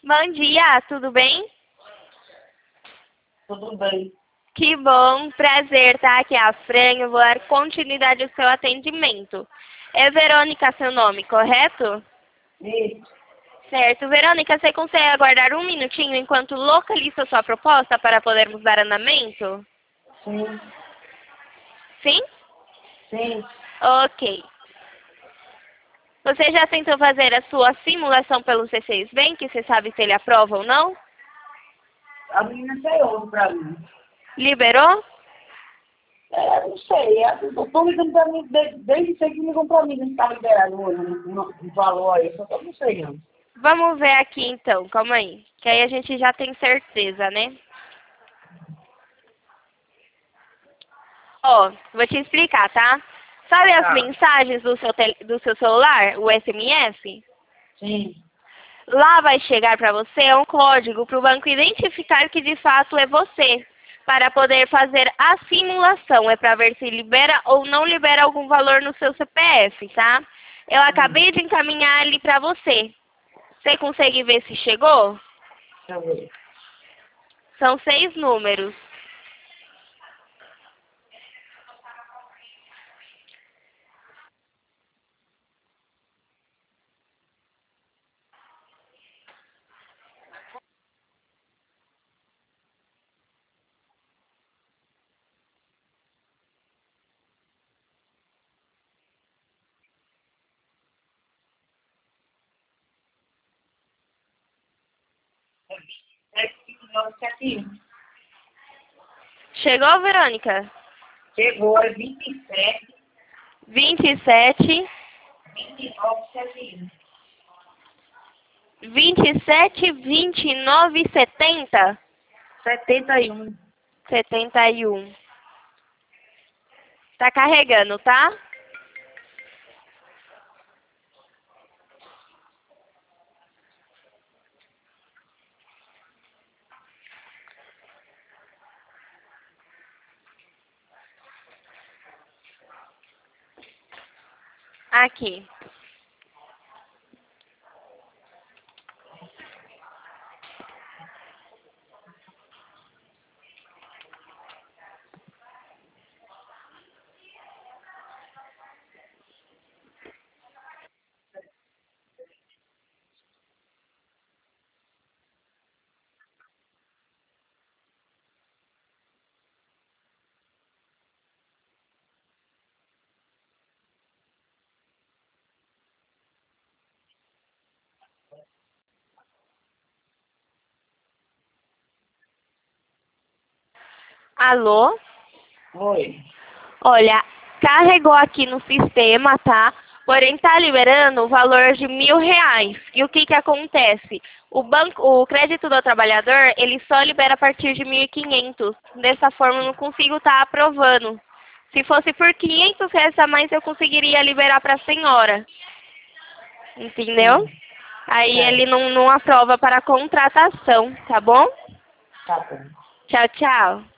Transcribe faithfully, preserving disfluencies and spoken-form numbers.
Bom dia, tudo bem? Tudo bem. Que bom, prazer, tá? Aqui é a Fran, eu vou dar continuidade ao seu atendimento. É Verônica seu nome, correto? Isso. Certo. Verônica, você consegue aguardar um minutinho enquanto localizo sua proposta para podermos dar andamento? Sim. Sim? Sim. Ok. Você já tentou fazer a sua simulação pelo C seis Bank? Você sabe se ele aprova ou não? A menina saiu pra mim. Liberou? É, não sei. é, Eu tô ligando pra mim desde, desde que me ligam pra mim, não tá liberado hoje, não, não, não falou aí, só que eu não sei não. Vamos ver aqui então, calma aí. Que aí a gente já tem certeza, né? Ó, vou te explicar, tá? Sabe as Tá. mensagens do seu, tele, do seu celular, o S M S? Sim. Lá vai chegar para você um código para o banco identificar que de fato é você, para poder fazer a simulação. É para ver se libera ou não libera algum valor no seu C P F, tá? Eu Hum. acabei de encaminhar ali para você. Você consegue ver se chegou? Deixa eu ver. São seis números. É que nós aqui. Chegou, Verônica? Chegou, é vinte e sete, vinte e sete, vinte e nove, setenta e um. vinte e sete, vinte e nove, setenta? setenta e um. setenta e um. Tá carregando, tá? Aqui. Alô? Oi. Olha, carregou aqui no sistema, tá? Porém, tá liberando o valor de mil reais. E o que que acontece? O banco, o crédito do trabalhador, ele só libera a partir de mil e quinhentos. Dessa forma, eu não consigo estar aprovando. Se fosse por quinhentos reais a mais, eu conseguiria liberar para a senhora. Entendeu? Sim. Aí É. ele não, não aprova para contratação, tá bom? Tá bom. Tchau, tchau.